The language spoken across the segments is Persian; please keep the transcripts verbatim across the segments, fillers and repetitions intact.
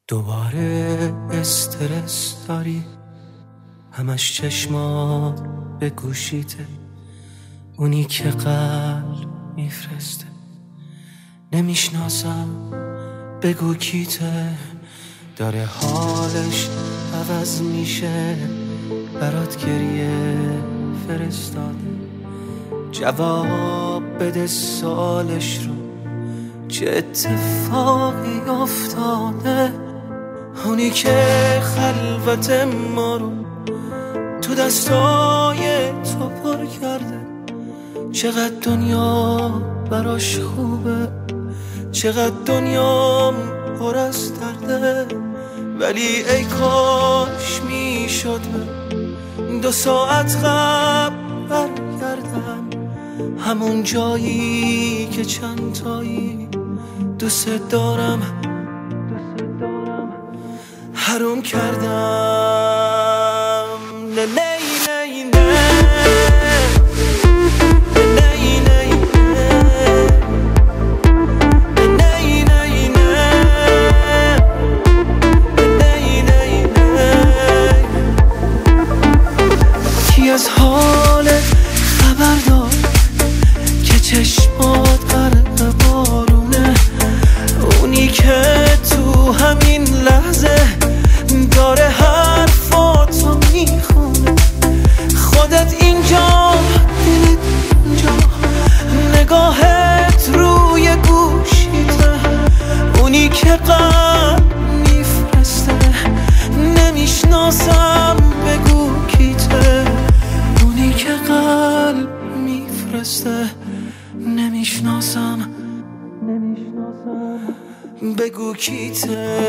دوباره استرس داری، همش چشما به گوشیته، اونی که قلب میفرسته. نمیشناسم بگو کیته، داره حالش عوض میشه، برات گریه فرستاده. جواب بده سالش رو، چه اتفاقی افتاده. اونی که خلوت ما رو تو دستای تو پر کرده. چقدر دنیا براش خوبه، چقدر دنیا پر از درده. ولی ای کاش میشد دو ساعت قبل برگردم، همون جایی که چند تایی دوست دارم حروم کردم. نه نه نه نه از حالت خبر دار که چشمات غرق بارونه. اونی که تو همین لحظه داره حرفاتو میخونه. خودت اینجا دلت اینجا، نگاهت روی گوشیته. اونی که قلب میفرسته، نمیشناسم بگو کیته. اونی که قلب میفرسته، نمیشناسم نمیشناسم بگو کیته.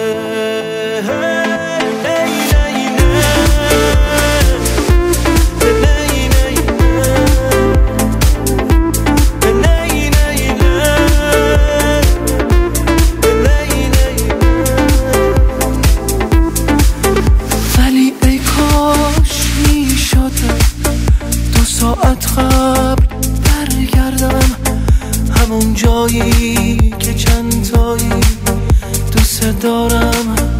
ولی ای کاش میشد دو ساعت قبل برگردم، همون جایی که چند تایی دوست دارم